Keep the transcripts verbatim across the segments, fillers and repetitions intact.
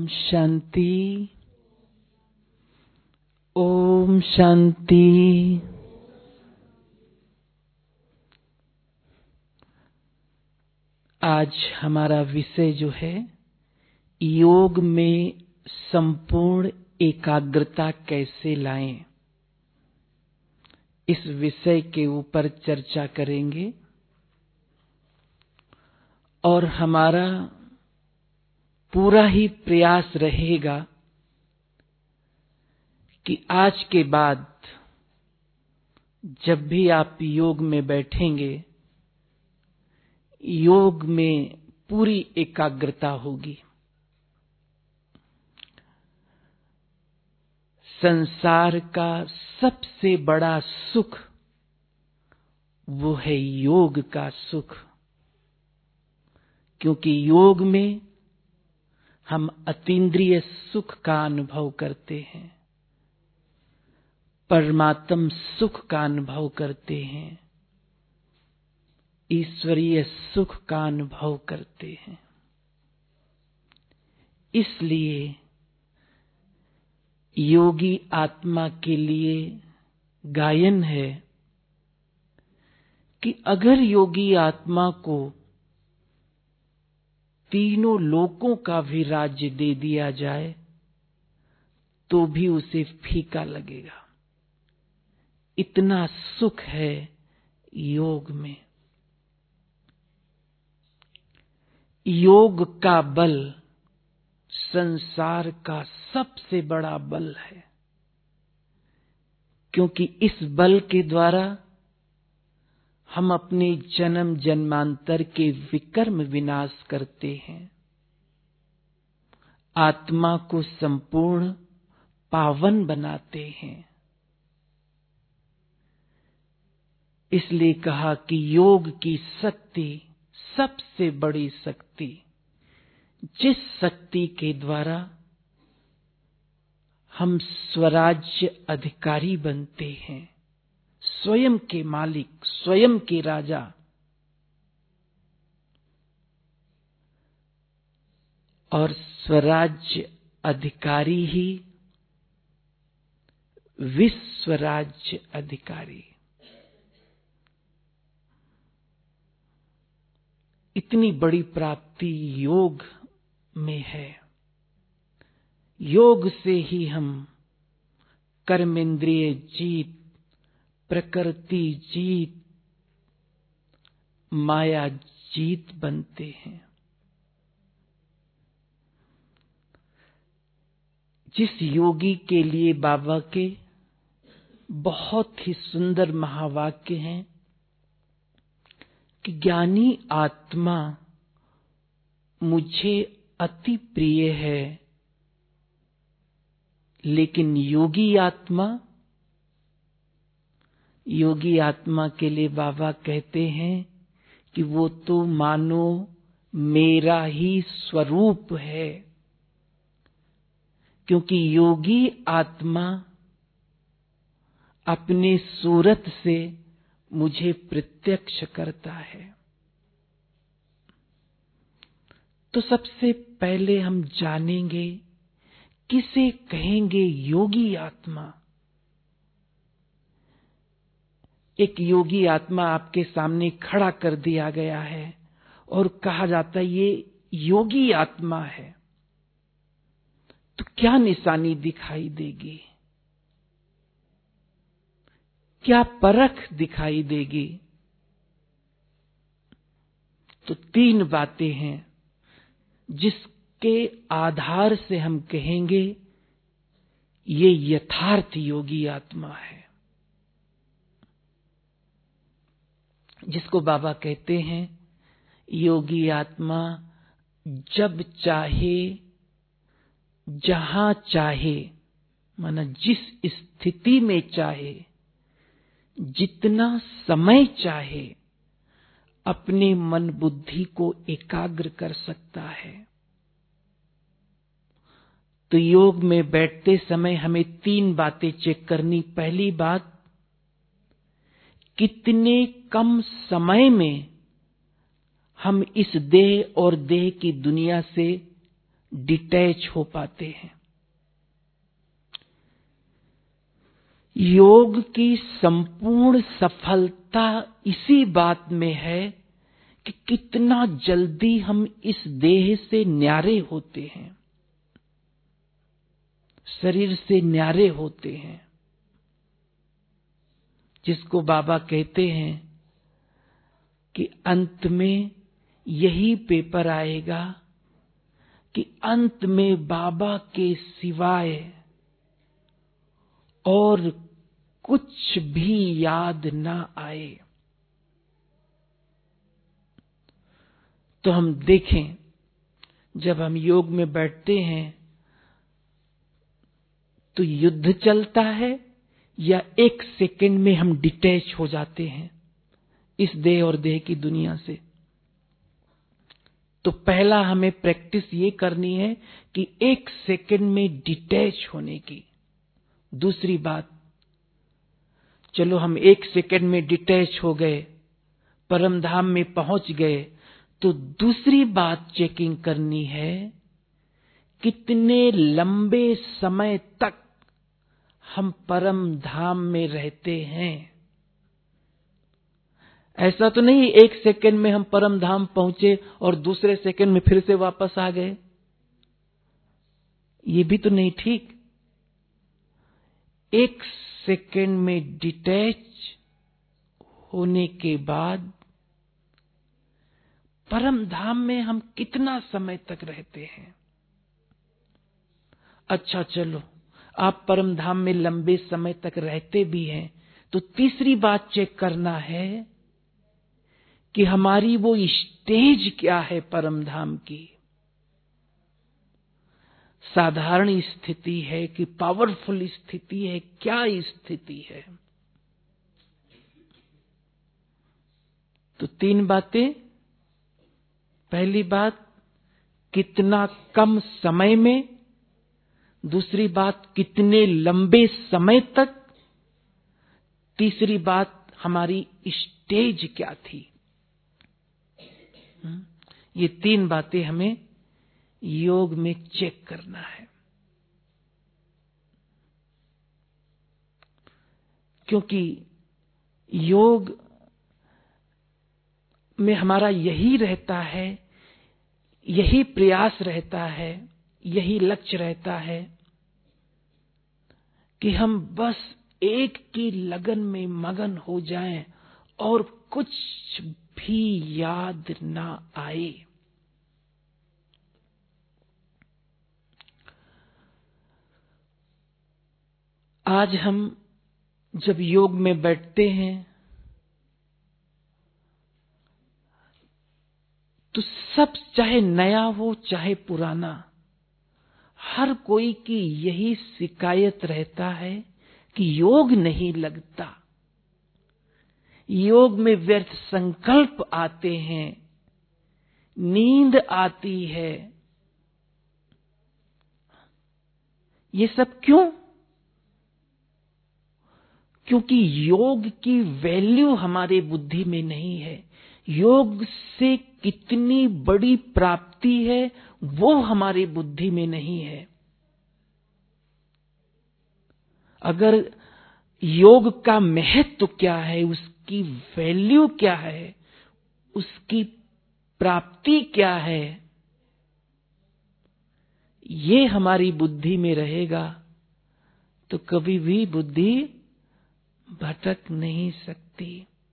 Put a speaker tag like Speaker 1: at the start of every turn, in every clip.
Speaker 1: शांति। ओम शांति। आज हमारा विषय जो है, योग में संपूर्ण एकाग्रता कैसे लाएं, इस विषय के ऊपर चर्चा करेंगे। और हमारा पूरा ही प्रयास रहेगा कि आज के बाद जब भी आप योग में बैठेंगे, योग में पूरी एकाग्रता होगी। संसार का सबसे बड़ा सुख वो है योग का सुख, क्योंकि योग में हम अतीन्द्रिय सुख का अनुभव करते हैं, परमात्म सुख का अनुभव करते हैं, ईश्वरीय सुख का अनुभव करते हैं। इसलिए योगी आत्मा के लिए गायन है कि अगर योगी आत्मा को तीनों लोकों का भी राज्य दे दिया जाए तो भी उसे फीका लगेगा। इतना सुख है योग में। योग का बल संसार का सबसे बड़ा बल है, क्योंकि इस बल के द्वारा हम अपने जन्म जन्मांतर के विकर्म विनाश करते हैं, आत्मा को संपूर्ण पावन बनाते हैं। इसलिए कहा कि योग की शक्ति सबसे बड़ी शक्ति, जिस शक्ति के द्वारा हम स्वराज्य अधिकारी बनते हैं, स्वयं के मालिक, स्वयं के राजा। और स्वराज्य अधिकारी ही विश्व राज्य अधिकारी। इतनी बड़ी प्राप्ति योग में है। योग से ही हम कर्मेंद्रिय जीत, प्रकृति जीत, माया जीत बनते हैं। जिस योगी के लिए बाबा के बहुत ही सुंदर महावाक्य हैं कि ज्ञानी आत्मा मुझे अति प्रिय है, लेकिन योगी आत्मा, योगी आत्मा के लिए बाबा कहते हैं कि वो तो मानो मेरा ही स्वरूप है, क्योंकि योगी आत्मा अपने सूरत से मुझे प्रत्यक्ष करता है। तो सबसे पहले हम जानेंगे किसे कहेंगे योगी आत्मा। एक योगी आत्मा आपके सामने खड़ा कर दिया गया है और कहा जाता है ये योगी आत्मा है, तो क्या निशानी दिखाई देगी, क्या परख दिखाई देगी? तो तीन बातें हैं जिसके आधार से हम कहेंगे ये यथार्थ योगी आत्मा है, जिसको बाबा कहते हैं योगी आत्मा जब चाहे, जहां चाहे, माना जिस स्थिति में चाहे, जितना समय चाहे, अपने मन बुद्धि को एकाग्र कर सकता है। तो योग में बैठते समय हमें तीन बातें चेक करनी। पहली बात, कितने कम समय में हम इस देह और देह की दुनिया से डिटैच हो पाते हैं। योग की संपूर्ण सफलता इसी बात में है कि कितना जल्दी हम इस देह से न्यारे होते हैं, शरीर से न्यारे होते हैं, जिसको बाबा कहते हैं कि अंत में यही पेपर आएगा कि अंत में बाबा के सिवाय और कुछ भी याद ना आए। तो हम देखें, जब हम योग में बैठते हैं तो युद्ध चलता है या एक सेकंड में हम डिटैच हो जाते हैं इस देह और देह की दुनिया से। तो पहला हमें प्रैक्टिस ये करनी है कि एक सेकंड में डिटैच होने की। दूसरी बात, चलो हम एक सेकंड में डिटैच हो गए, परम धाम में पहुंच गए, तो दूसरी बात चेकिंग करनी है कितने लंबे समय तक हम परम धाम में रहते हैं। ऐसा तो नहीं एक सेकंड में हम परम धाम पहुंचे और दूसरे सेकंड में फिर से वापस आ गए, ये भी तो नहीं ठीक। एक सेकंड में डिटैच होने के बाद परम धाम में हम कितना समय तक रहते हैं। अच्छा चलो, आप परम धाम में लंबे समय तक रहते भी हैं, तो तीसरी बात चेक करना है कि हमारी वो स्टेज क्या है परम धाम की। साधारण स्थिति है कि पावरफुल स्थिति है, क्या स्थिति है। तो तीन बातें। पहली बात, कितना कम समय में। दूसरी बात, कितने लंबे समय तक। तीसरी बात, हमारी स्टेज क्या थी। ये तीन बातें हमें योग में चेक करना है, क्योंकि योग में हमारा यही रहता है, यही प्रयास रहता है, यही लक्ष्य रहता है कि हम बस एक की लगन में मगन हो जाएं और कुछ भी याद ना आए। आज हम जब योग में बैठते हैं तो सब, चाहे नया हो चाहे पुराना, हर कोई की यही शिकायत रहता है कि योग नहीं लगता, योग में व्यर्थ संकल्प आते हैं, नींद आती है। ये सब क्यों? क्योंकि योग की वैल्यू हमारे बुद्धि में नहीं है। योग से कितनी बड़ी प्राप्ति है वो हमारी बुद्धि में नहीं है। अगर योग का महत्व क्या है, उसकी वैल्यू क्या है, उसकी प्राप्ति क्या है, ये हमारी बुद्धि में रहेगा तो कभी भी बुद्धि भटक नहीं सकती।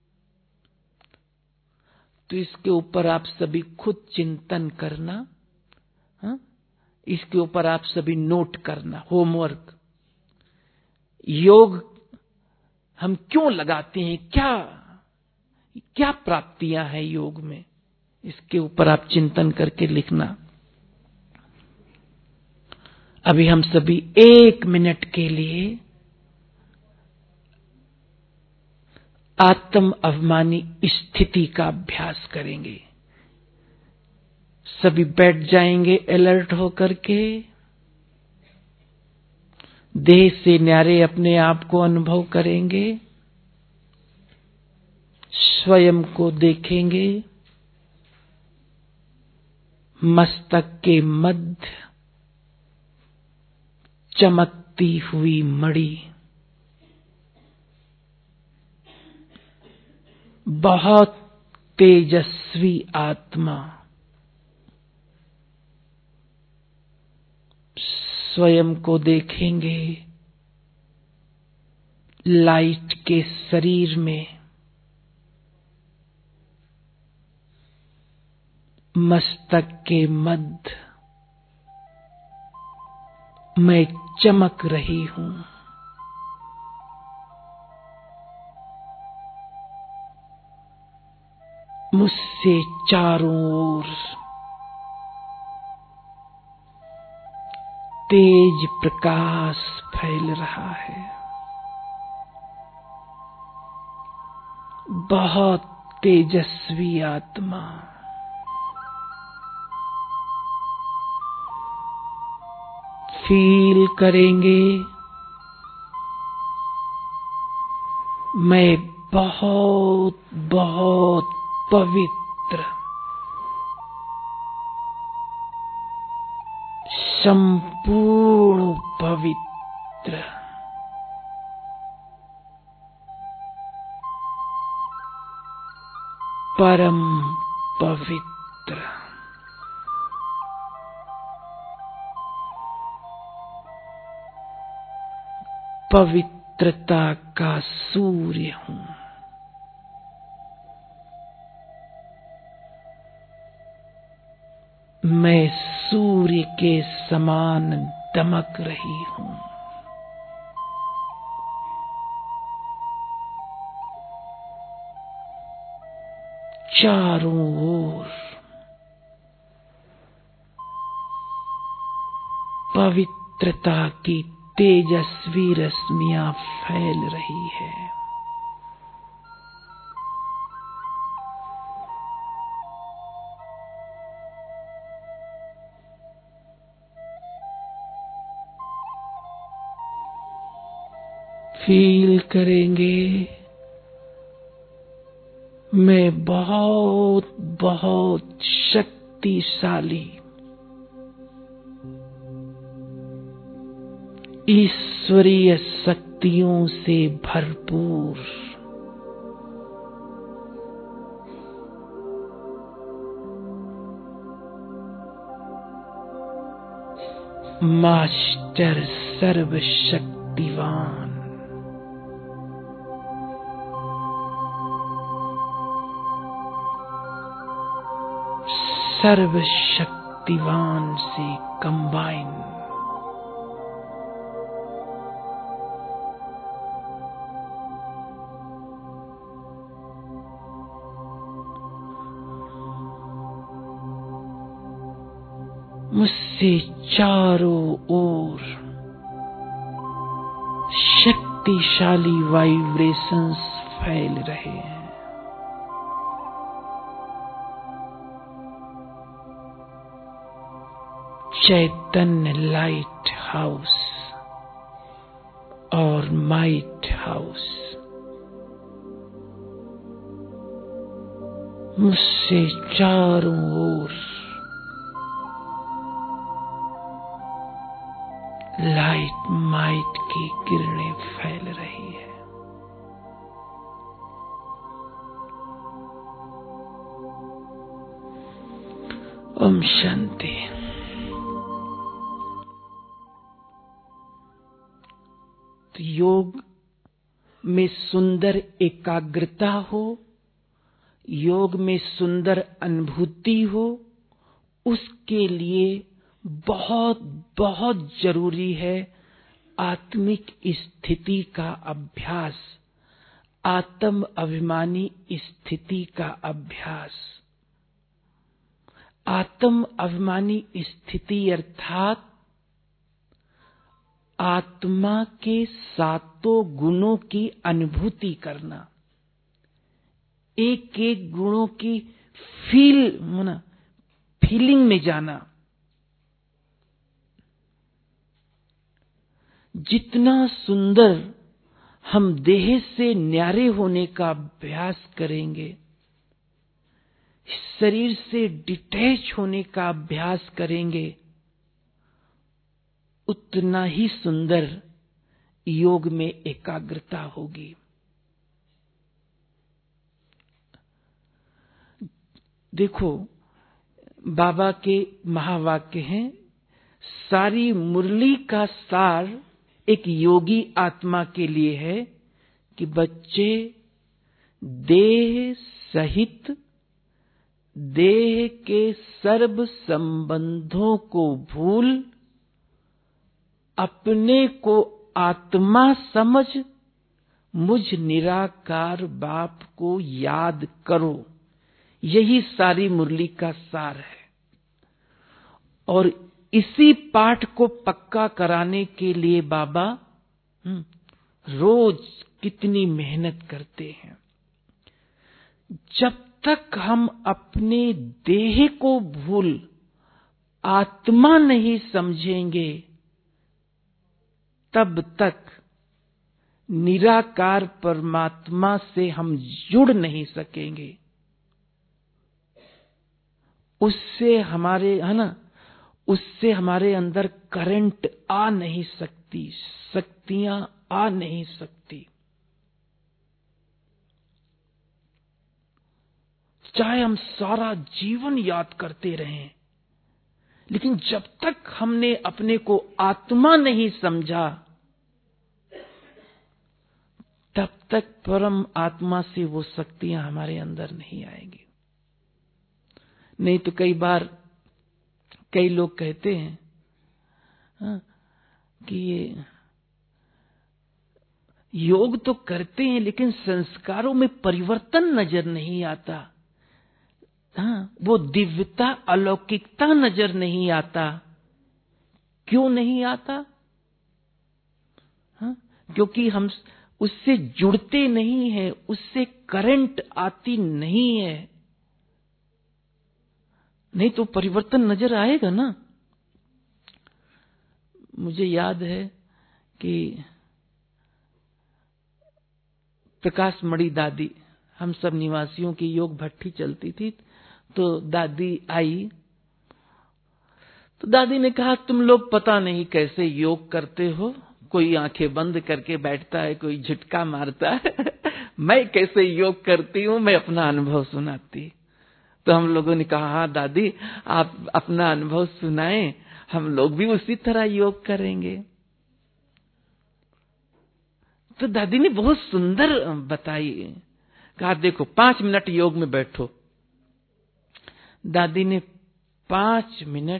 Speaker 1: तो इसके ऊपर आप सभी खुद चिंतन करना, हा? इसके ऊपर आप सभी नोट करना, होमवर्क। योग हम क्यों लगाते हैं, क्या क्या प्राप्तियां हैं योग में, इसके ऊपर आप चिंतन करके लिखना। अभी हम सभी एक मिनट के लिए आत्म अभिमानी स्थिति का अभ्यास करेंगे। सभी बैठ जाएंगे अलर्ट होकर के, देह से न्यारे अपने आप को अनुभव करेंगे, स्वयं को देखेंगे, मस्तक के मध्य चमकती हुई मणि, बहुत तेजस्वी आत्मा स्वयं को देखेंगे लाइट के शरीर में, मस्तक के मध्य मैं चमक रही हूं। मुझसे चारों ओर तेज प्रकाश फैल रहा है। बहुत तेजस्वी आत्मा, फील करेंगे मैं बहुत बहुत पवित्र, संपूर्ण पवित्र, परम पवित्र, पवित्रता का सूर्य हूं। मैं सूर्य के समान दमक रही हूं। चारों ओर पवित्रता की तेजस्वी रश्मियां फैल रही है। फील करेंगे मैं बहुत बहुत शक्तिशाली, ईश्वरीय शक्तियों से भरपूर, मास्टर सर्वशक्तिवान, सर्वशक्तिवान से कंबाइन, मुझसे चारों ओर शक्तिशाली वाइब्रेशंस फैल रहे हैं। चैतन्य लाइट हाउस और माइट हाउस मुझसे चारों ओर लाइट माइट की किरणें फैल रही है। ओम शांति। तो योग में सुंदर एकाग्रता हो, योग में सुंदर अनुभूति हो, उसके लिए बहुत बहुत जरूरी है आत्मिक स्थिति का अभ्यास, आत्म अभिमानी स्थिति का अभ्यास। आत्म अभिमानी स्थिति अर्थात आत्मा के सातों गुणों की अनुभूति करना, एक एक गुणों की फील होना, फीलिंग में जाना। जितना सुंदर हम देह से न्यारे होने का अभ्यास करेंगे, शरीर से डिटैच होने का अभ्यास करेंगे, उतना ही सुंदर योग में एकाग्रता होगी। देखो, बाबा के महावाक्य हैं, सारी मुरली का सार एक योगी आत्मा के लिए है कि बच्चे देह सहित देह के सर्व संबंधों को भूल अपने को आत्मा समझ मुझ निराकार बाप को याद करो। यही सारी मुरली का सार है। और इसी पाठ को पक्का कराने के लिए बाबा रोज कितनी मेहनत करते हैं। जब तक हम अपने देह को भूल आत्मा नहीं समझेंगे, तब तक निराकार परमात्मा से हम जुड़ नहीं सकेंगे। उससे हमारे है ना उससे हमारे अंदर करंट आ नहीं सकती, शक्तियां आ नहीं सकती। चाहे हम सारा जीवन याद करते रहें, लेकिन जब तक हमने अपने को आत्मा नहीं समझा, तब तक परम आत्मा से वो शक्तियां हमारे अंदर नहीं आएंगी। नहीं तो कई बार कई लोग कहते हैं हाँ, कि ये योग तो करते हैं लेकिन संस्कारों में परिवर्तन नजर नहीं आता। हाँ, वो दिव्यता अलौकिकता नजर नहीं आता। क्यों नहीं आता? हाँ, क्योंकि हम उससे जुड़ते नहीं हैं, उससे करंट आती नहीं है। नहीं तो परिवर्तन नजर आएगा ना। मुझे याद है कि प्रकाश मणि दादी, हम सब निवासियों की योग भट्टी चलती थी, तो दादी आई तो दादी ने कहा, तुम लोग पता नहीं कैसे योग करते हो, कोई आंखें बंद करके बैठता है, कोई झटका मारता है मैं कैसे योग करती हूं, मैं अपना अनुभव सुनाती। तो हम लोगों ने कहा, हाँ दादी आप अपना अनुभव सुनाएं, हम लोग भी उसी तरह योग करेंगे। तो दादी ने बहुत सुंदर बताई, कहा देखो पांच मिनट योग में बैठो। दादी ने पांच मिनट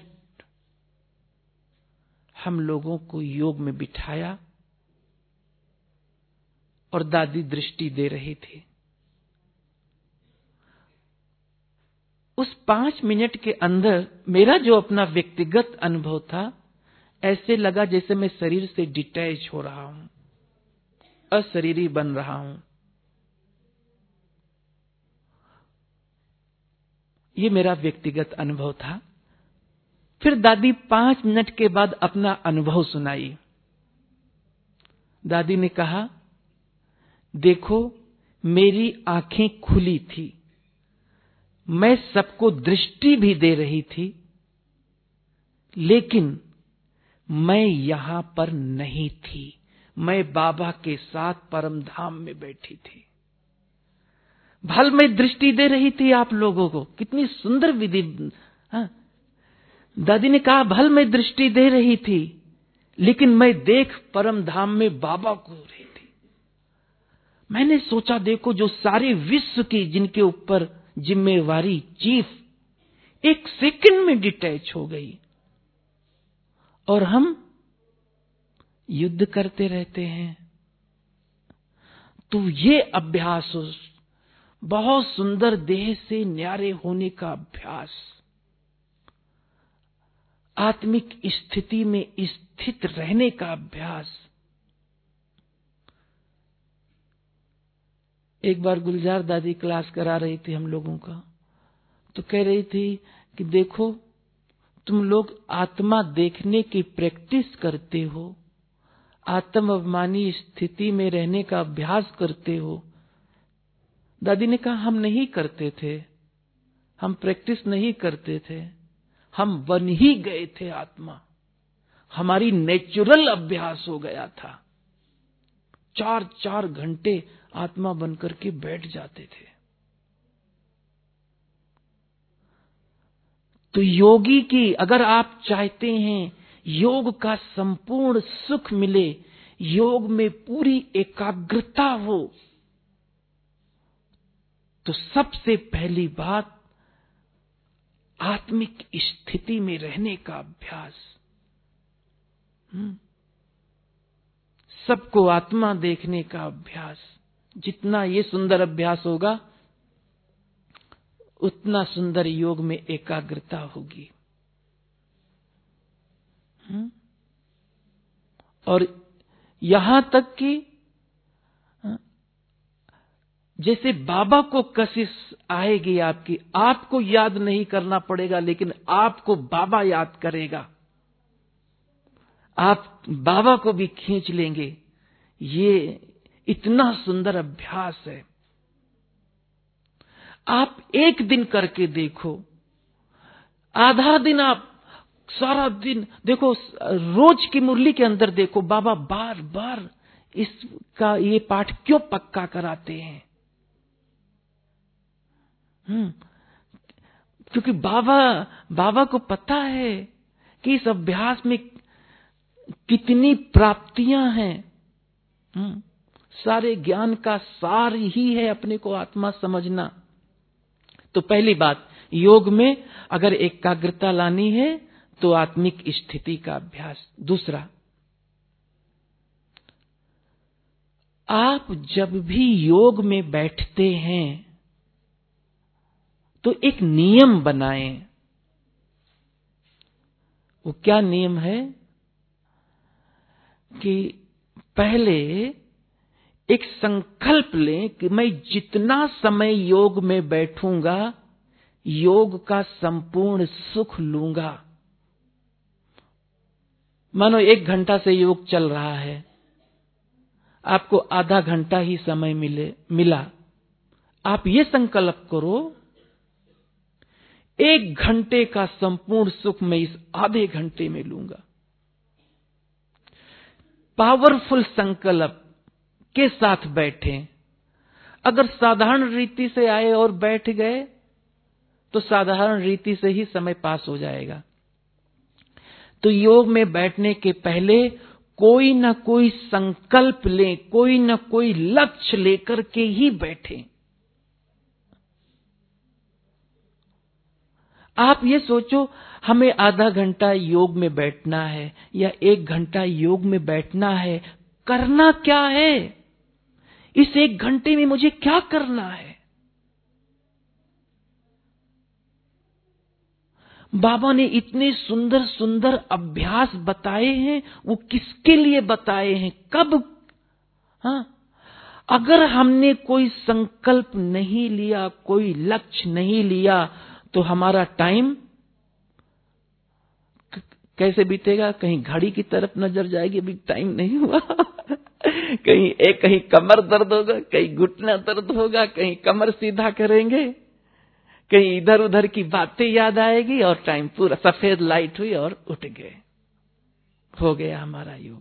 Speaker 1: हम लोगों को योग में बिठाया और दादी दृष्टि दे रही थी। उस पांच मिनट के अंदर मेरा जो अपना व्यक्तिगत अनुभव था, ऐसे लगा जैसे मैं शरीर से डिटैच हो रहा हूं, अशरीरी बन रहा हूं। ये मेरा व्यक्तिगत अनुभव था। फिर दादी पांच मिनट के बाद अपना अनुभव सुनाई। दादी ने कहा, देखो मेरी आंखें खुली थी, मैं सबको दृष्टि भी दे रही थी, लेकिन मैं यहां पर नहीं थी, मैं बाबा के साथ परम धाम में बैठी थी। भल मैं दृष्टि दे रही थी आप लोगों को, कितनी सुंदर विधि। हाँ? दादी ने कहा, भल मैं दृष्टि दे रही थी, लेकिन मैं देख परम धाम में बाबा को रही थी। मैंने सोचा, देखो जो सारे विश्व की जिनके ऊपर जिम्मेवारी चीफ एक सेकंड में डिटैच हो गई, और हम युद्ध करते रहते हैं। तो ये अभ्यास, बहुत सुंदर देह से न्यारे होने का अभ्यास, आत्मिक स्थिति में स्थित रहने का अभ्यास। एक बार गुलजार दादी क्लास करा रही थी हम लोगों का, तो कह रही थी कि देखो तुम लोग आत्मा देखने की प्रैक्टिस करते हो, आत्म अभिमानी स्थिति में रहने का अभ्यास करते हो। दादी ने कहा, हम नहीं करते थे, हम प्रैक्टिस नहीं करते थे, हम बन ही गए थे आत्मा। हमारी नेचुरल अभ्यास हो गया था। चार चार घंटे आत्मा बनकर के बैठ जाते थे। तो योगी की, अगर आप चाहते हैं योग का संपूर्ण सुख मिले, योग में पूरी एकाग्रता हो, तो सबसे पहली बात आत्मिक स्थिति में रहने का अभ्यास। सबको आत्मा देखने का अभ्यास। जितना ये सुंदर अभ्यास होगा, उतना सुंदर योग में एकाग्रता होगी। और यहां तक कि जैसे बाबा को कशिश आएगी आपकी, आपको याद नहीं करना पड़ेगा, लेकिन आपको बाबा याद करेगा, आप बाबा को भी खींच लेंगे। ये इतना सुंदर अभ्यास है। आप एक दिन करके देखो, आधा दिन, आप सारा दिन देखो, रोज की मुरली के अंदर देखो, बाबा बार बार इसका ये पाठ क्यों पक्का कराते हैं। हम्म क्योंकि बाबा बाबा को पता है कि इस अभ्यास में कितनी प्राप्तियां हैं। हम्म सारे ज्ञान का सार ही है अपने को आत्मा समझना। तो पहली बात, योग में अगर एकाग्रता लानी है तो आत्मिक स्थिति का अभ्यास। दूसरा, आप जब भी योग में बैठते हैं तो एक नियम बनाएं। वो क्या नियम है कि पहले एक संकल्प लें कि मैं जितना समय योग में बैठूंगा, योग का संपूर्ण सुख लूंगा। मानो एक घंटा से योग चल रहा है, आपको आधा घंटा ही समय मिले मिला आप ये संकल्प करो, एक घंटे का संपूर्ण सुख मैं इस आधे घंटे में लूंगा। पावरफुल संकल्प के साथ बैठें। अगर साधारण रीति से आए और बैठ गए तो साधारण रीति से ही समय पास हो जाएगा। तो योग में बैठने के पहले कोई ना कोई संकल्प लें, कोई ना कोई लक्ष्य लेकर के ही बैठें। आप ये सोचो, हमें आधा घंटा योग में बैठना है या एक घंटा योग में बैठना है, करना क्या है? इस एक घंटे में मुझे क्या करना है? बाबा ने इतने सुंदर सुंदर अभ्यास बताए हैं, वो किसके लिए बताए हैं, कब? हाँ, अगर हमने कोई संकल्प नहीं लिया, कोई लक्ष्य नहीं लिया, तो हमारा टाइम कैसे बीतेगा? कहीं घड़ी की तरफ नजर जाएगी, अभी टाइम नहीं हुआ। कहीं एक कहीं कमर दर्द होगा, कहीं घुटना दर्द होगा, कहीं कमर सीधा करेंगे, कहीं इधर उधर की बातें याद आएगी और टाइम पूरा सफेद लाइट हुई और उठ गए, हो गया हमारा योग।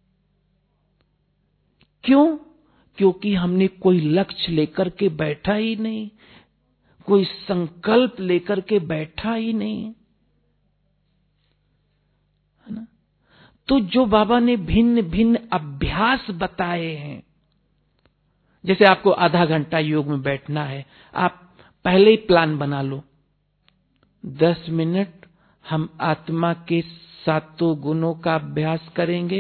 Speaker 1: क्यों? क्योंकि हमने कोई लक्ष्य लेकर के बैठा ही नहीं, कोई संकल्प लेकर के बैठा ही नहीं, है ना? तो जो बाबा ने भिन्न भिन्न अभ्यास बताए हैं, जैसे आपको आधा घंटा योग में बैठना है, आप पहले ही प्लान बना लो, दस मिनट हम आत्मा के सातों गुणों का अभ्यास करेंगे,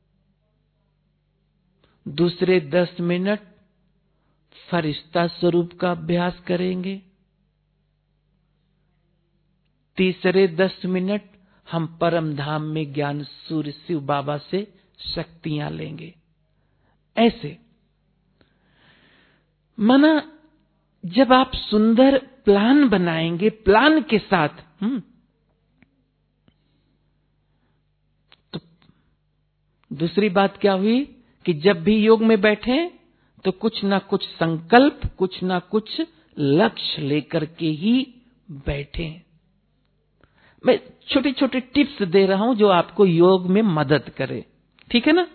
Speaker 1: दूसरे दस मिनट फरिश्ता स्वरूप का अभ्यास करेंगे, तीसरे दस मिनट हम परम धाम में ज्ञान सूर्य शिव बाबा से शक्तियां लेंगे। ऐसे माना, जब आप सुंदर प्लान बनाएंगे, प्लान के साथ, हम्म तो दूसरी बात क्या हुई कि जब भी योग में बैठे तो कुछ ना कुछ संकल्प, कुछ ना कुछ लक्ष्य लेकर के ही बैठे। मैं छोटे छोटे टिप्स दे रहा हूं जो आपको योग में मदद करे, ठीक है ना।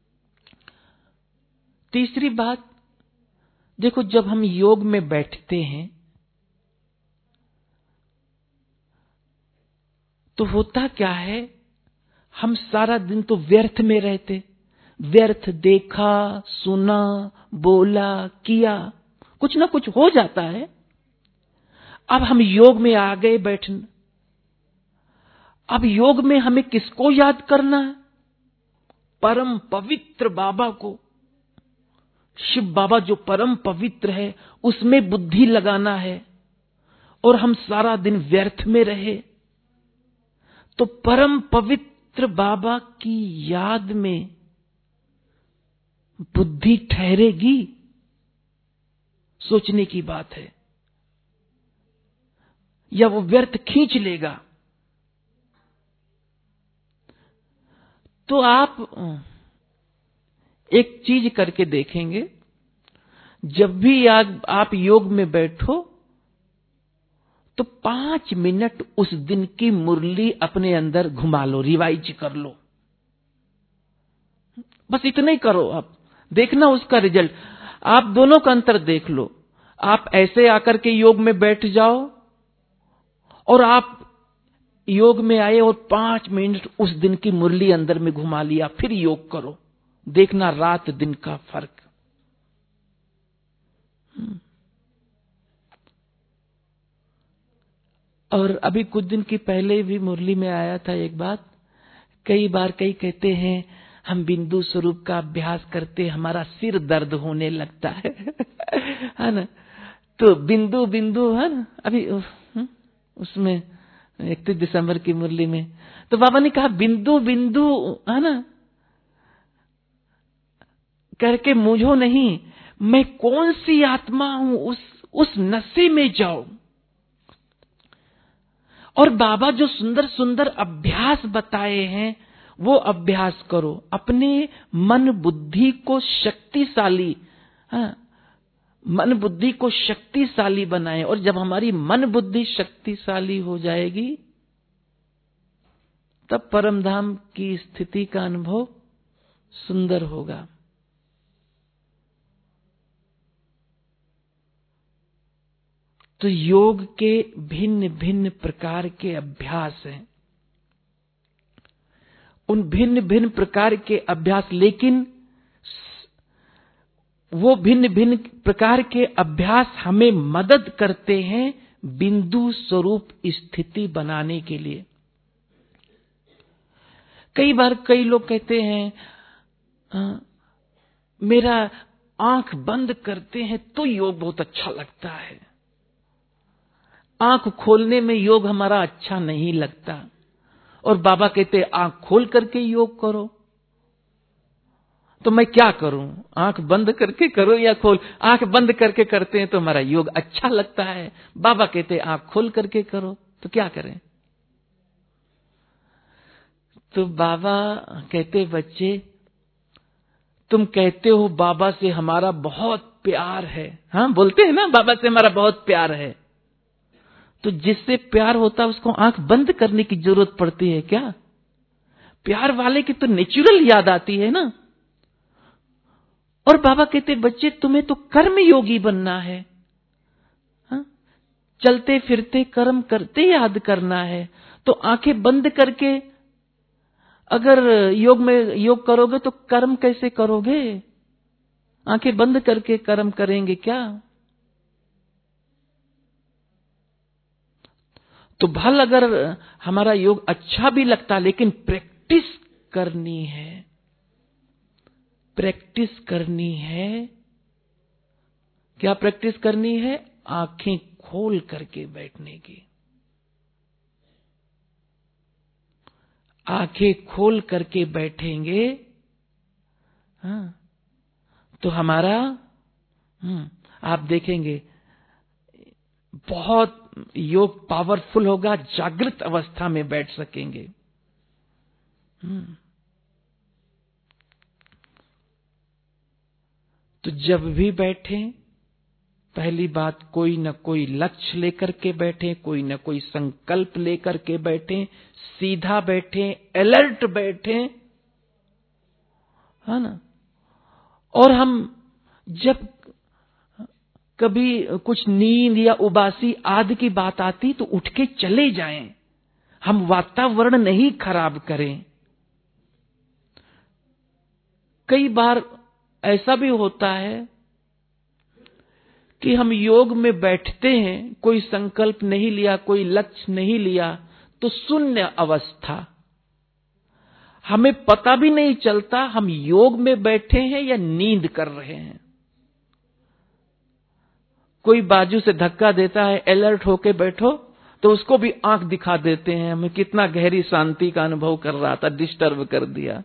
Speaker 1: तीसरी बात, देखो जब हम योग में बैठते हैं तो होता क्या है, हम सारा दिन तो व्यर्थ में रहते, व्यर्थ देखा, सुना, बोला, किया, कुछ ना कुछ हो जाता है। अब हम योग में आ गए बैठने, अब योग में हमें किसको याद करना है? परम पवित्र बाबा को। शिव बाबा जो परम पवित्र है, उसमें बुद्धि लगाना है। और हम सारा दिन व्यर्थ में रहे तो परम पवित्र बाबा की याद में बुद्धि ठहरेगी? सोचने की बात है। या वो व्यर्थ खींच लेगा? तो आप एक चीज करके देखेंगे, जब भी आप, आप योग में बैठो तो पांच मिनट उस दिन की मुरली अपने अंदर घुमा लो, रिवाइज कर लो। बस इतना ही करो, आप देखना उसका रिजल्ट। आप दोनों का अंतर देख लो। आप ऐसे आकर के योग में बैठ जाओ और आप योग में आए और पांच मिनट उस दिन की मुरली अंदर में घुमा लिया, फिर योग करो, देखना रात दिन का फर्क। और अभी कुछ दिन की पहले भी मुरली में आया था एक बात, कई बार कई कहते हैं हम बिंदु स्वरूप का अभ्यास करते हमारा सिर दर्द होने लगता है है ना। तो बिंदु बिंदु है ना, अभी उसमें इकतीस दिसंबर की मुरली में तो बाबा ने कहा बिंदु बिंदु है ना करके मुझो नहीं, मैं कौन सी आत्मा हूं, उस उस नशे में जाओ। और बाबा जो सुंदर सुंदर अभ्यास बताए हैं वो अभ्यास करो, अपने मन बुद्धि को शक्तिशाली, हाँ, मन बुद्धि को शक्तिशाली बनाएं। और जब हमारी मन बुद्धि शक्तिशाली हो जाएगी तब परमधाम की स्थिति का अनुभव सुंदर होगा। तो योग के भिन्न भिन्न प्रकार के अभ्यास हैं, उन भिन्न भिन्न प्रकार के अभ्यास, लेकिन वो भिन्न भिन्न प्रकार के अभ्यास हमें मदद करते हैं बिंदु स्वरूप स्थिति बनाने के लिए। कई बार कई लोग कहते हैं आ, मेरा आंख बंद करते हैं तो योग बहुत अच्छा लगता है, आंख खोलने में योग हमारा अच्छा नहीं लगता। और बाबा कहते आंख खोल करके योग करो। तो मैं क्या करूं, आंख बंद करके करो या खोल? आंख बंद करके करते हैं तो हमारा योग अच्छा लगता है, बाबा कहते आंख खोल करके करो, तो क्या करें? तो बाबा कहते बच्चे तुम कहते हो बाबा से हमारा बहुत प्यार है, हाँ बोलते हैं ना बाबा से हमारा बहुत प्यार है, तो जिससे प्यार होता है उसको आंख बंद करने की जरूरत पड़ती है क्या? प्यार वाले की तो नेचुरल याद आती है ना। और बाबा कहते बच्चे तुम्हें तो कर्म योगी बनना है, हा? चलते फिरते कर्म करते याद करना है। तो आंखें बंद करके अगर योग में योग करोगे तो कर्म कैसे करोगे? आंखें बंद करके कर्म करेंगे क्या? तो भल अगर हमारा योग अच्छा भी लगता लेकिन प्रैक्टिस करनी है, प्रैक्टिस करनी है। क्या प्रैक्टिस करनी है? आंखें खोल करके बैठने की। आंखें खोल करके बैठेंगे हाँ, तो हमारा हम्म आप देखेंगे बहुत योग पावरफुल होगा, जागृत अवस्था में बैठ सकेंगे। हम्म तो जब भी बैठें पहली बात, कोई न कोई लक्ष्य लेकर के बैठे, कोई न कोई संकल्प लेकर के बैठे, सीधा बैठे, अलर्ट बैठे, है ना। और हम जब कभी कुछ नींद या उबासी आदि की बात आती तो उठ के चले जाएं, हम वातावरण नहीं खराब करें। कई बार ऐसा भी होता है कि हम योग में बैठते हैं, कोई संकल्प नहीं लिया, कोई लक्ष्य नहीं लिया, तो शून्य अवस्था, हमें पता भी नहीं चलता हम योग में बैठे हैं या नींद कर रहे हैं। कोई बाजू से धक्का देता है, अलर्ट होके बैठो, तो उसको भी आंख दिखा देते हैं, हमें कितना गहरी शांति का अनुभव कर रहा था, डिस्टर्ब कर दिया।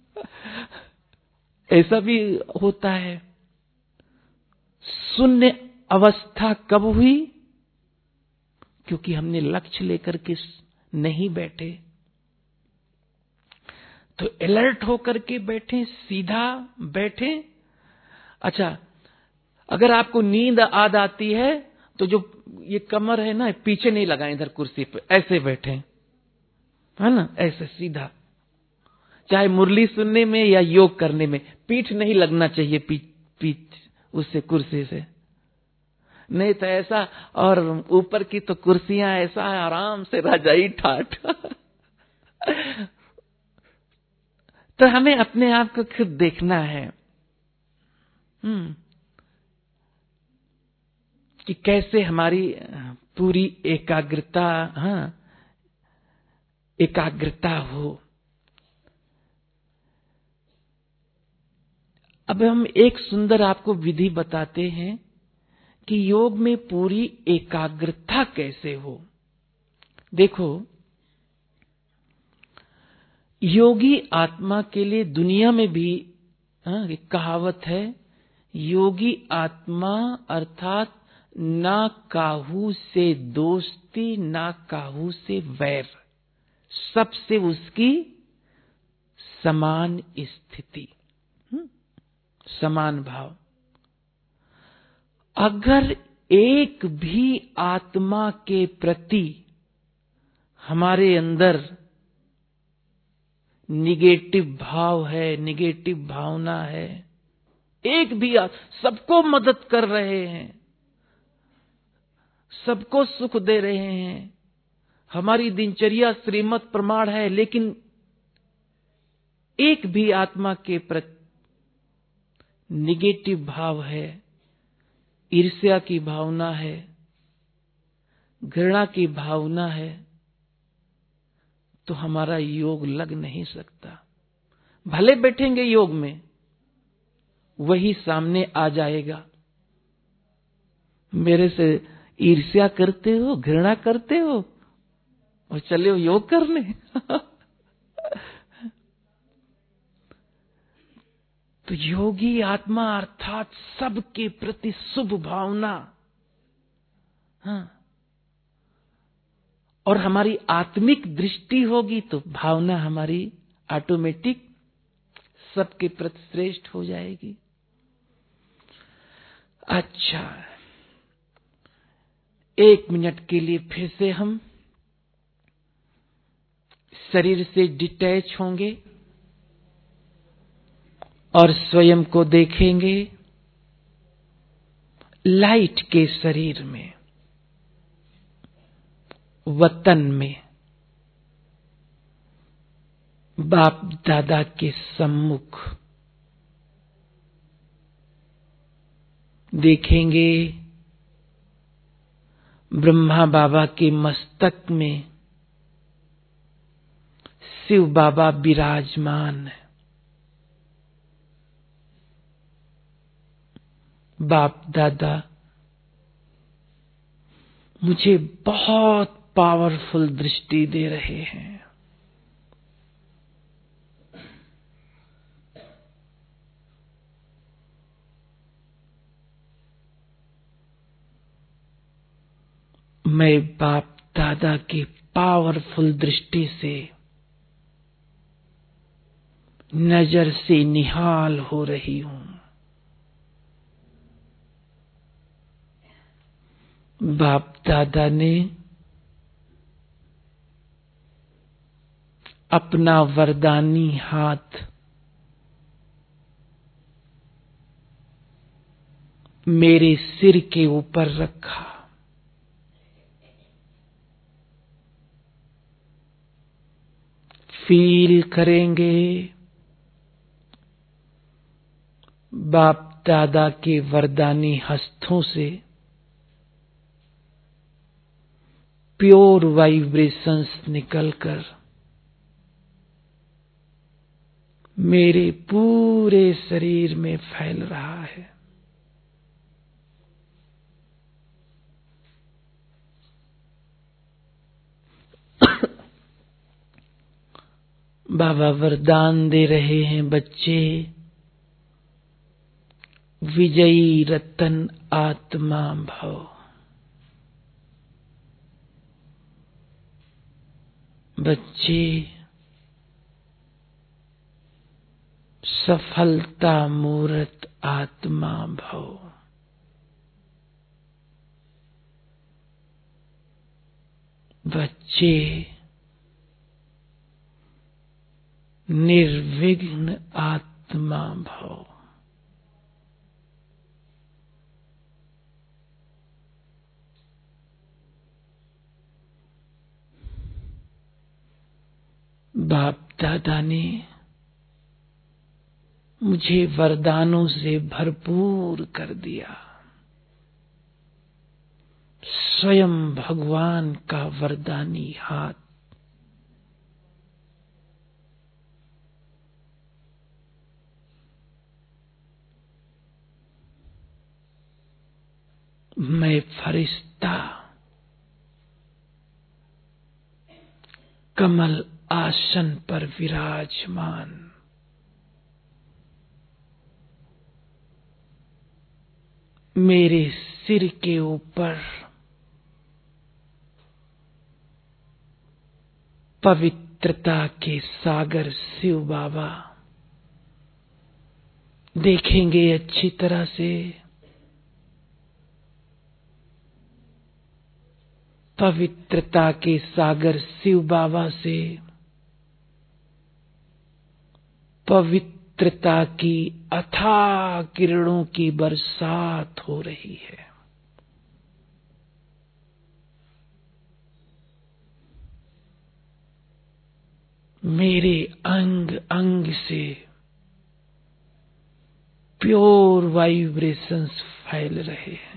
Speaker 1: ऐसा भी होता है। शून्य अवस्था कब हुई? क्योंकि हमने लक्ष्य लेकर के नहीं बैठे। तो अलर्ट होकर के बैठे, सीधा बैठे। अच्छा, अगर आपको नींद आद आती है तो जो ये कमर है ना, पीछे नहीं लगाएं इधर कुर्सी पे, ऐसे बैठे, है ना, ऐसे सीधा। चाहे मुरली सुनने में या योग करने में पीठ नहीं लगना चाहिए, पीठ पीठ उससे, कुर्सी से नहीं तो ऐसा। और ऊपर की तो कुर्सियां ऐसा है, आराम से रजाई ठाठ। तो हमें अपने आप को खुद देखना है हम्म कि कैसे हमारी पूरी एकाग्रता, हाँ, एकाग्रता हो। अब हम एक सुंदर आपको विधि बताते हैं कि योग में पूरी एकाग्रता कैसे हो। देखो, योगी आत्मा के लिए दुनिया में भी हाँ, एक कहावत है, योगी आत्मा अर्थात ना काहू से दोस्ती ना काहू से वैर, सबसे उसकी समान स्थिति, समान भाव। अगर एक भी आत्मा के प्रति हमारे अंदर निगेटिव भाव है, निगेटिव भावना है, एक भी, सबको मदद कर रहे हैं, सबको सुख दे रहे हैं, हमारी दिनचर्या श्रीमत प्रमाण है, लेकिन एक भी आत्मा के प्रति निगेटिव भाव है, ईर्ष्या की भावना है, घृणा की भावना है, तो हमारा योग लग नहीं सकता। भले बैठेंगे योग में, वही सामने आ जाएगा, मेरे से ईर्ष्या करते हो, घृणा करते हो और चले हो योग करने। तो योगी आत्मा अर्थात सबके प्रति शुभ भावना, हाँ, और हमारी आत्मिक दृष्टि होगी तो भावना हमारी ऑटोमेटिक सबके प्रति श्रेष्ठ हो जाएगी। अच्छा, एक मिनट के लिए फिर से हम शरीर से डिटैच होंगे और स्वयं को देखेंगे लाइट के शरीर में, वतन में, बाप दादा के सम्मुख देखेंगे। ब्रह्मा बाबा के मस्तक में शिव बाबा विराजमान है। बाप दादा मुझे बहुत पावरफुल दृष्टि दे रहे हैं। मैं बाप दादा की पावरफुल दृष्टि से नजर से निहाल हो रही हूं। बाप दादा ने अपना वरदानी हाथ मेरे सिर के ऊपर रखा। फील करेंगे बाप दादा के वरदानी हस्तों से प्योर वाइब्रेशंस निकलकर मेरे पूरे शरीर में फैल रहा है। बाबा वरदान दे रहे हैं, बच्चे विजयी रतन आत्मा भव। बच्चे सफलता मूर्त आत्मा भव। बच्चे निर्विघ्न आत्मा भव। बाप दादा ने मुझे वरदानों से भरपूर कर दिया। स्वयं भगवान का वरदानी हाथ मैं फरिश्ता कमल आसन पर विराजमान। मेरे सिर के ऊपर पवित्रता के सागर शिव बाबा देखेंगे अच्छी तरह से। पवित्रता के सागर शिव बाबा से पवित्रता की अथाह किरणों की बरसात हो रही है। मेरे अंग अंग से प्योर वाइब्रेशंस फैल रहे हैं।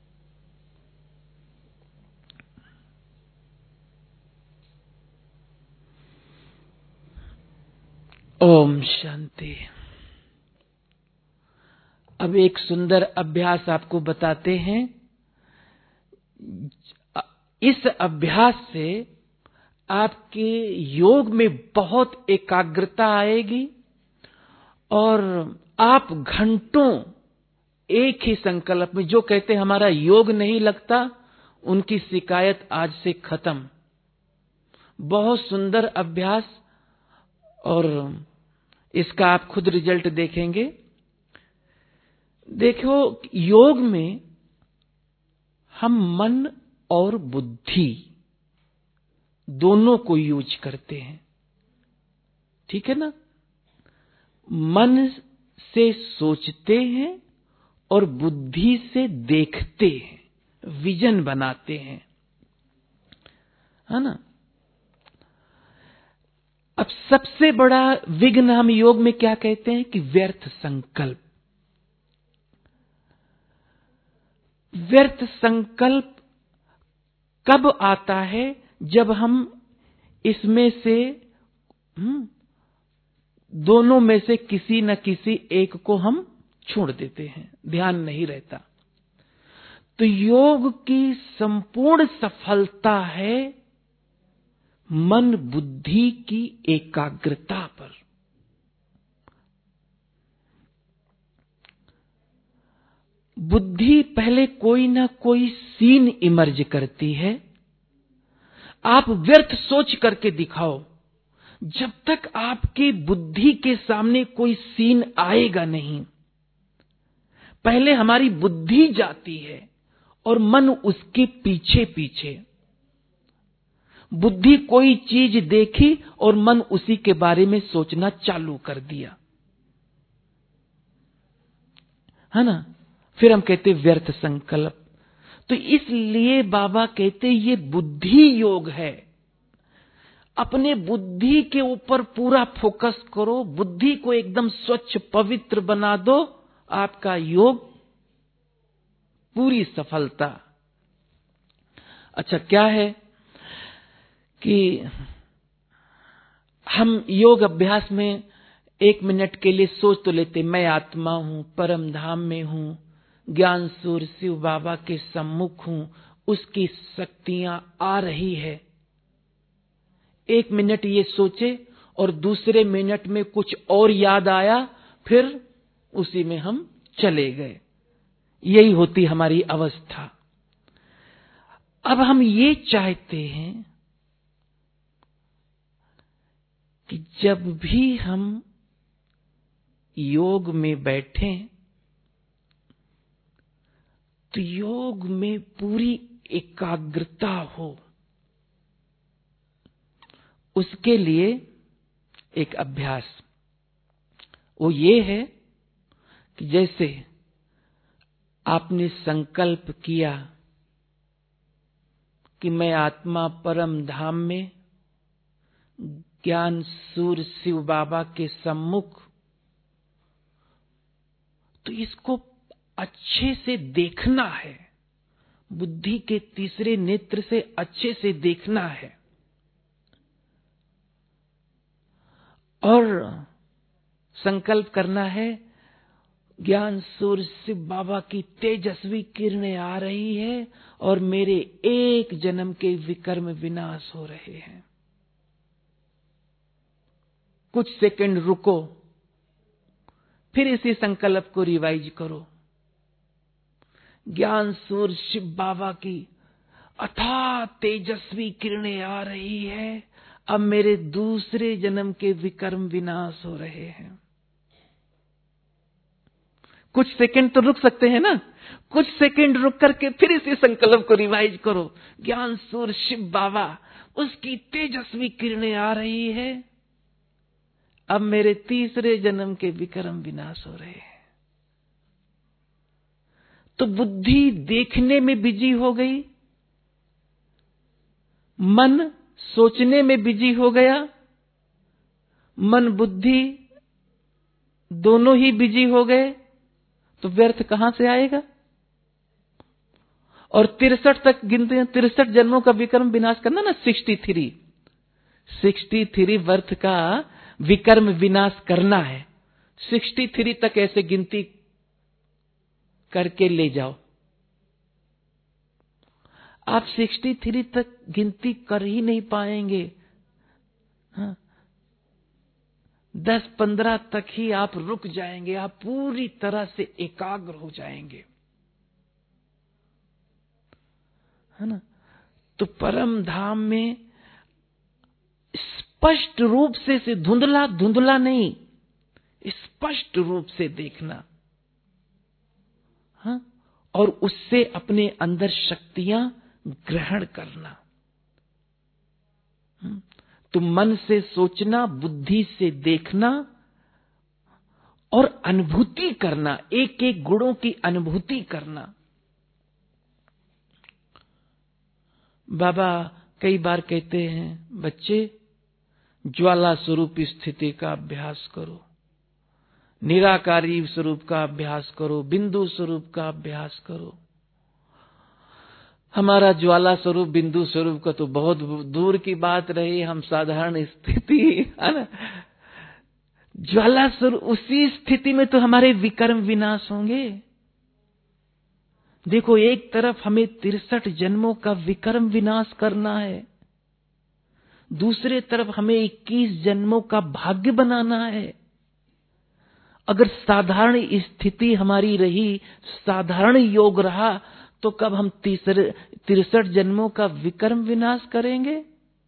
Speaker 1: ओम शांति। अब एक सुंदर अभ्यास आपको बताते हैं। इस अभ्यास से आपके योग में बहुत एकाग्रता आएगी और आप घंटों एक ही संकल्प में, जो कहते हैं हमारा योग नहीं लगता, उनकी शिकायत आज से खत्म। बहुत सुंदर अभ्यास, और इसका आप खुद रिजल्ट देखेंगे। देखो, योग में हम मन और बुद्धि दोनों को यूज करते हैं, ठीक है ना। मन से सोचते हैं और बुद्धि से देखते हैं, विजन बनाते हैं, है ना। अब सबसे बड़ा विघ्न हम योग में क्या कहते हैं कि व्यर्थ संकल्प। व्यर्थ संकल्प कब आता है? जब हम इसमें से हम्म, दोनों में से किसी न किसी एक को हम छोड़ देते हैं, ध्यान नहीं रहता। तो योग की संपूर्ण सफलता है मन बुद्धि की एकाग्रता पर। बुद्धि पहले कोई ना कोई सीन इमर्ज करती है। आप व्यर्थ सोच करके दिखाओ, जब तक आपकी बुद्धि के सामने कोई सीन आएगा नहीं। पहले हमारी बुद्धि जाती है और मन उसके पीछे पीछे। बुद्धि कोई चीज देखी और मन उसी के बारे में सोचना चालू कर दिया, है ना। फिर हम कहते व्यर्थ संकल्प। तो इसलिए बाबा कहते ये बुद्धि योग है। अपने बुद्धि के ऊपर पूरा फोकस करो, बुद्धि को एकदम स्वच्छ पवित्र बना दो, आपका योग पूरी सफलता। अच्छा, क्या है कि हम योग अभ्यास में एक मिनट के लिए सोच तो लेते, मैं आत्मा हूं, परम धाम में हूं, ज्ञान सूर्य शिव बाबा के सम्मुख हूं, उसकी शक्तियां आ रही है। एक मिनट ये सोचे और दूसरे मिनट में कुछ और याद आया, फिर उसी में हम चले गए। यही होती हमारी अवस्था। अब हम ये चाहते हैं कि जब भी हम योग में बैठें तो योग में पूरी एकाग्रता हो। उसके लिए एक अभ्यास वो ये है कि जैसे आपने संकल्प किया कि मैं आत्मा परम धाम में ज्ञान सूर्य शिव बाबा के सम्मुख, तो इसको अच्छे से देखना है, बुद्धि के तीसरे नेत्र से अच्छे से देखना है। और संकल्प करना है ज्ञान सूर्य शिव बाबा की तेजस्वी किरणें आ रही है और मेरे एक जन्म के विकर्म विनाश हो रहे हैं। कुछ सेकंड रुको, फिर इसी संकल्प को रिवाइज करो। ज्ञान सूर्य शिव बाबा की अथाह तेजस्वी किरणें आ रही है, अब मेरे दूसरे जन्म के विकर्म विनाश हो रहे हैं। कुछ सेकंड तो रुक सकते हैं ना, कुछ सेकंड रुक करके फिर इसी संकल्प को रिवाइज करो। ज्ञान सूर्य शिव बाबा, उसकी तेजस्वी किरणें आ रही है, अब मेरे तीसरे जन्म के विकर्म विनाश हो रहे हैं। तो बुद्धि देखने में बिजी हो गई, मन सोचने में बिजी हो गया, मन बुद्धि दोनों ही बिजी हो गए, तो व्यर्थ कहां से आएगा। और तिरसठ तक गिनते हैं, तिरसठ जन्मों का विकर्म विनाश करना ना, sixty three sixty three birth का विकर्म विनाश करना है। सिक्सटी थ्री तक ऐसे गिनती करके ले जाओ। आप सिक्सटी थ्री तक गिनती कर ही नहीं पाएंगे। हाँ? दस पंद्रह तक ही आप रुक जाएंगे, आप पूरी तरह से एकाग्र हो जाएंगे, है ना। तो परम धाम में स्पष्ट रूप से, से धुंधला धुंधला नहीं, स्पष्ट रूप से देखना, हाँ? और उससे अपने अंदर शक्तियां ग्रहण करना। तो मन से सोचना, बुद्धि से देखना और अनुभूति करना, एक एक गुणों की अनुभूति करना। बाबा कई बार कहते हैं, बच्चे ज्वाला स्वरूप स्थिति का अभ्यास करो, निराकारी स्वरूप का अभ्यास करो, बिंदु स्वरूप का अभ्यास करो। हमारा ज्वाला स्वरूप बिंदु स्वरूप का तो बहुत दूर की बात रही, हम साधारण स्थिति, है ना। ज्वाला स्वरूप, उसी स्थिति में तो हमारे विकर्म विनाश होंगे। देखो, एक तरफ हमें तिरसठ जन्मों का विकर्म विनाश करना है, दूसरे तरफ हमें इक्कीस जन्मों का भाग्य बनाना है। अगर साधारण स्थिति हमारी रही, साधारण योग रहा, तो कब हम तीसरे तिरसठ जन्मों का विकर्म विनाश करेंगे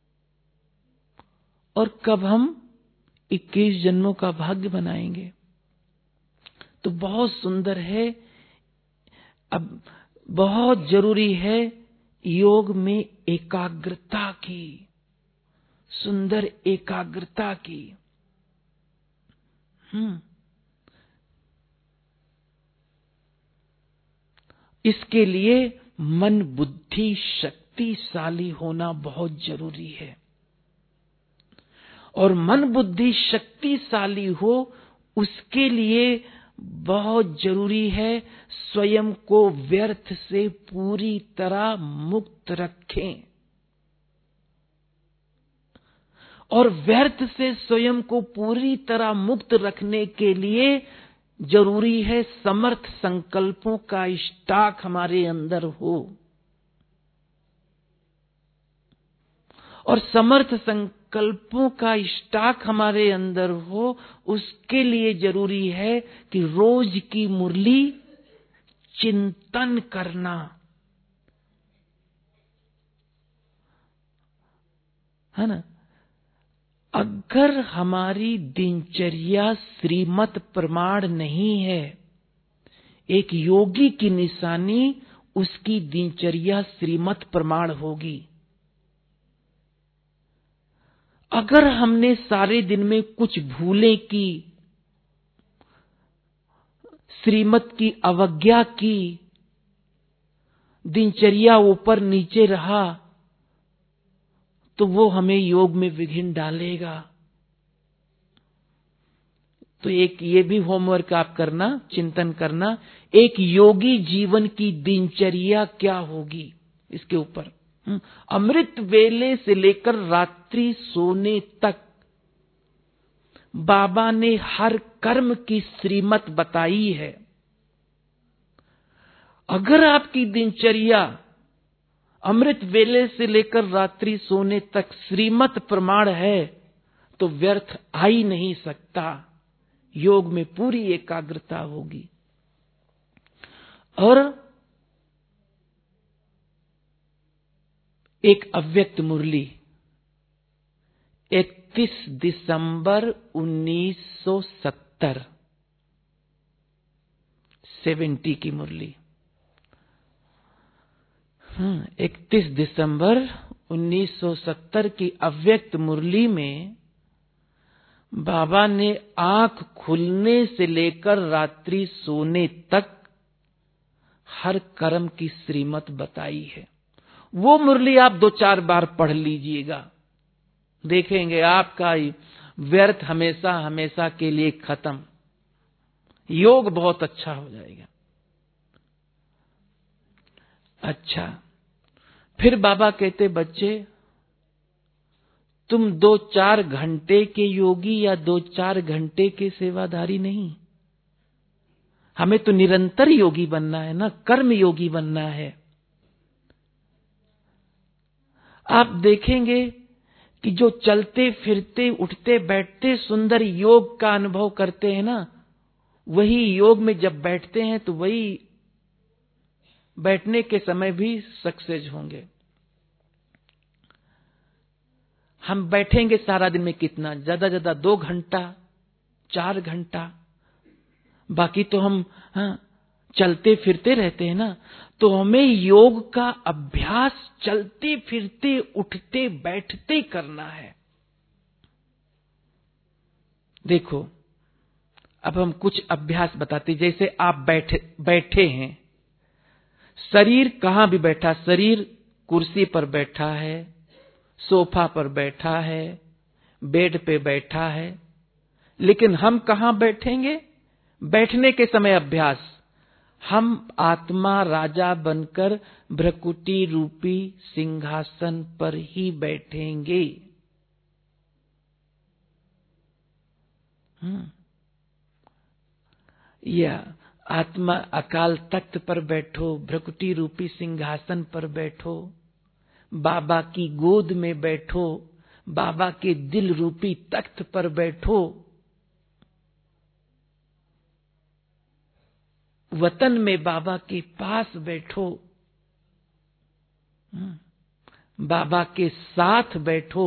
Speaker 1: और कब हम इक्कीस जन्मों का भाग्य बनाएंगे। तो बहुत सुंदर है। अब बहुत जरूरी है योग में एकाग्रता की, सुंदर एकाग्रता की। हम्म इसके लिए मन बुद्धि शक्तिशाली होना बहुत जरूरी है। और मन बुद्धि शक्तिशाली हो उसके लिए बहुत जरूरी है स्वयं को व्यर्थ से पूरी तरह मुक्त रखें। और व्यर्थ से स्वयं को पूरी तरह मुक्त रखने के लिए जरूरी है समर्थ संकल्पों का स्टॉक हमारे अंदर हो। और समर्थ संकल्पों का स्टॉक हमारे अंदर हो उसके लिए जरूरी है कि रोज की मुरली चिंतन करना। है ना? अगर हमारी दिनचर्या श्रीमत प्रमाण नहीं है, एक योगी की निशानी उसकी दिनचर्या श्रीमत प्रमाण होगी। अगर हमने सारे दिन में कुछ भूलें की, श्रीमत की अवज्ञा की, दिनचर्या ऊपर नीचे रहा, तो वो हमें योग में विघ्न डालेगा। तो एक ये भी होमवर्क आप करना, चिंतन करना, एक योगी जीवन की दिनचर्या क्या होगी इसके ऊपर। अमृत वेले से लेकर रात्रि सोने तक बाबा ने हर कर्म की श्रीमत बताई है। अगर आपकी दिनचर्या अमृत वेले से लेकर रात्रि सोने तक श्रीमत प्रमाण है तो व्यर्थ आ ही नहीं सकता। योग में पूरी एकाग्रता होगी। और एक अव्यक्त मुरली इकतीस दिसंबर उन्नीस सौ सत्तर सेवेंटी की मुरली। इकतीस दिसंबर उन्नीस सौ सत्तर की अव्यक्त मुरली में बाबा ने आंख खुलने से लेकर रात्रि सोने तक हर कर्म की श्रीमत बताई है। वो मुरली आप दो चार बार पढ़ लीजिएगा, देखेंगे आपका व्यर्थ हमेशा हमेशा के लिए खत्म, योग बहुत अच्छा हो जाएगा। अच्छा, फिर बाबा कहते बच्चे तुम दो चार घंटे के योगी या दो चार घंटे के सेवाधारी नहीं, हमें तो निरंतर योगी बनना है ना, कर्म योगी बनना है। आप देखेंगे कि जो चलते फिरते उठते बैठते सुंदर योग का अनुभव करते हैं ना, वही योग में जब बैठते हैं तो वही बैठने के समय भी सक्सेस होंगे। हम बैठेंगे सारा दिन में कितना, ज्यादा ज्यादा दो घंटा चार घंटा, बाकी तो हम हाँ, चलते फिरते रहते हैं ना। तो हमें योग का अभ्यास चलते फिरते उठते बैठते करना है। देखो अब हम कुछ अभ्यास बताते, जैसे आप बैठे बैठे हैं, शरीर कहां भी बैठा, शरीर कुर्सी पर बैठा है, सोफा पर बैठा है, बेड पे बैठा है, लेकिन हम कहां बैठेंगे? बैठने के समय अभ्यास, हम आत्मा राजा बनकर भ्रकुटी रूपी सिंहासन पर ही बैठेंगे। हम्म या आत्मा अकाल तख्त पर बैठो, भ्रकुटी रूपी सिंहासन पर बैठो, बाबा की गोद में बैठो, बाबा के दिल रूपी तख्त पर बैठो, वतन में बाबा के पास बैठो, बाबा के साथ बैठो।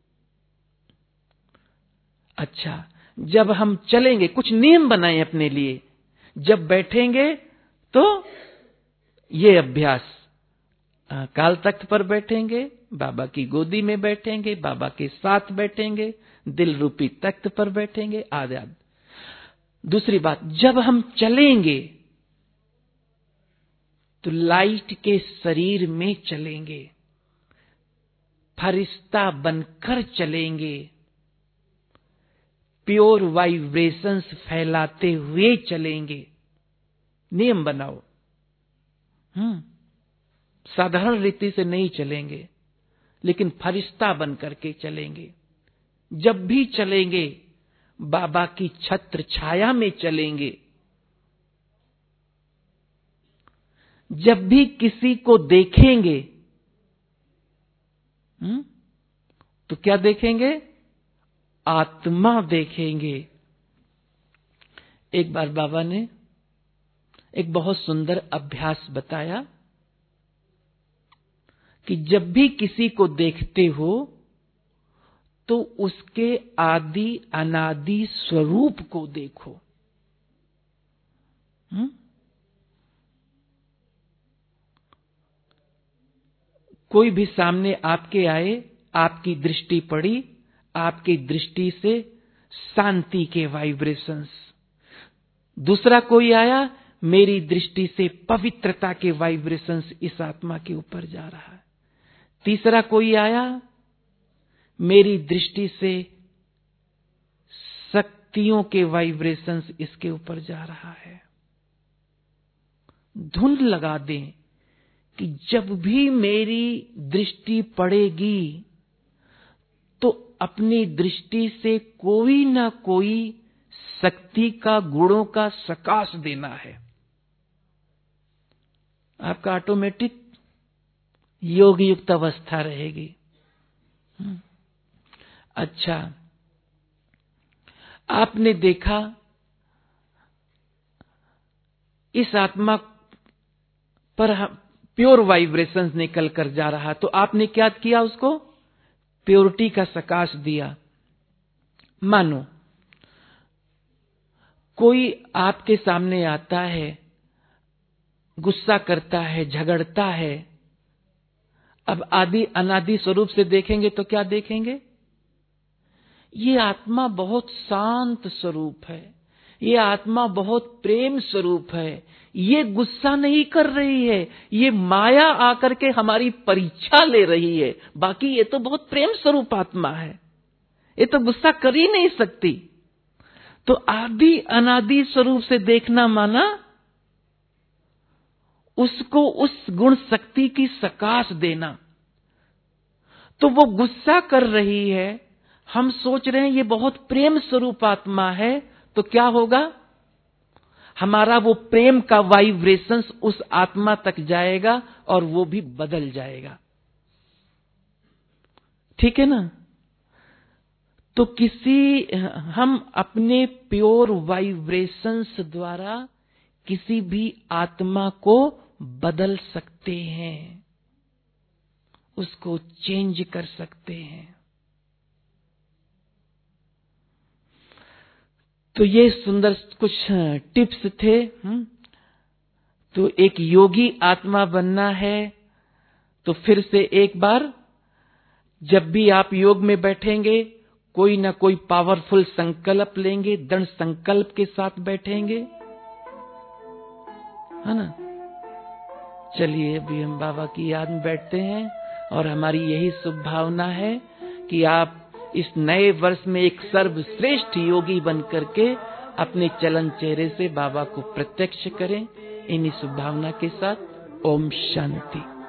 Speaker 1: अच्छा, जब हम चलेंगे, कुछ नियम बनाएं अपने लिए, जब बैठेंगे तो ये अभ्यास, काल तख्त पर बैठेंगे, बाबा की गोदी में बैठेंगे, बाबा के साथ बैठेंगे, दिल रूपी तख्त पर बैठेंगे, आदि आदि। दूसरी बात, जब हम चलेंगे तो लाइट के शरीर में चलेंगे, फरिश्ता बनकर चलेंगे, प्योर वाइब्रेशंस फैलाते हुए चलेंगे। नियम बनाओ, हम्म साधारण रीति से नहीं चलेंगे, लेकिन फरिश्ता बनकर के चलेंगे। जब भी चलेंगे बाबा की छत्र छाया में चलेंगे। जब भी किसी को देखेंगे, हम्म तो क्या देखेंगे? आत्मा देखेंगे। एक बार बाबा ने एक बहुत सुंदर अभ्यास बताया कि जब भी किसी को देखते हो तो उसके आदि अनादि स्वरूप को देखो। हुँ? कोई भी सामने आपके आए, आपकी दृष्टि पड़ी, आपकी दृष्टि से शांति के वाइब्रेशंस। दूसरा कोई आया, मेरी दृष्टि से पवित्रता के वाइब्रेशंस इस आत्मा के ऊपर जा रहा है। तीसरा कोई आया, मेरी दृष्टि से शक्तियों के वाइब्रेशंस इसके ऊपर जा रहा है। धुंध लगा दें कि जब भी मेरी दृष्टि पड़ेगी तो अपनी दृष्टि से कोई ना कोई शक्ति का, गुणों का प्रकाश देना है। आपका ऑटोमेटिक योग युक्त अवस्था रहेगी। अच्छा, आपने देखा इस आत्मा पर प्योर वाइब्रेशंस निकल कर जा रहा, तो आपने क्या किया? उसको प्योरिटी का प्रकाश दिया। मानो कोई आपके सामने आता है, गुस्सा करता है, झगड़ता है, अब आदि अनादि स्वरूप से देखेंगे तो क्या देखेंगे? ये आत्मा बहुत शांत स्वरूप है, ये आत्मा बहुत प्रेम स्वरूप है, ये गुस्सा नहीं कर रही है, ये माया आकर के हमारी परीक्षा ले रही है। बाकी ये तो बहुत प्रेम स्वरूप आत्मा है, ये तो गुस्सा कर ही नहीं सकती। तो आदि अनादि स्वरूप से देखना माना उसको उस गुण शक्ति की प्रकाश देना। तो वो गुस्सा कर रही है, हम सोच रहे हैं ये बहुत प्रेम स्वरूप आत्मा है, तो क्या होगा? हमारा वो प्रेम का वाइब्रेशंस उस आत्मा तक जाएगा और वो भी बदल जाएगा। ठीक है ना? तो किसी हम अपने प्योर वाइब्रेशंस द्वारा किसी भी आत्मा को बदल सकते हैं, उसको चेंज कर सकते हैं। तो ये सुंदर कुछ टिप्स थे। तो एक योगी आत्मा बनना है तो फिर से एक बार, जब भी आप योग में बैठेंगे कोई ना कोई पावरफुल संकल्प लेंगे, दृढ़ संकल्प के साथ बैठेंगे, है ना? चलिए अभी हम बाबा की याद में बैठते हैं और हमारी यही शुभ भावना है कि आप इस नए वर्ष में एक सर्वश्रेष्ठ योगी बन करके अपने चलन चेहरे से बाबा को प्रत्यक्ष करें। इन्हीं शुभ भावना के साथ ओम शांति।